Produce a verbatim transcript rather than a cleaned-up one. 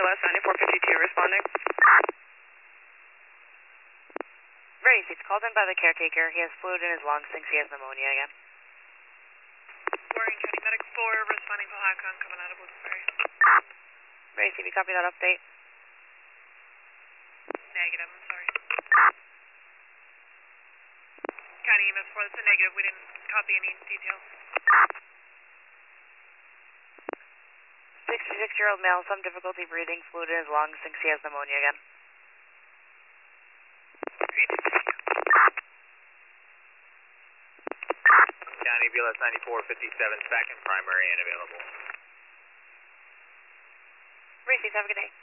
B L S ninety-four fifty-two responding. Race, he's called in by the caretaker. He has fluid in his lungs, thinks he has pneumonia again. Warren County Medic four, responding to Hacon, coming out of Wilkes-Barre. Race, if you copy that update. Negative, I'm sorry. County E M S four, that's a negative. We didn't copy any details. sixty-six-year-old male, some difficulty breathing, fluid in his lungs, thinks he has pneumonia again. County B L S ninety-four fifty-seven, back in primary and available. Race, have a good day.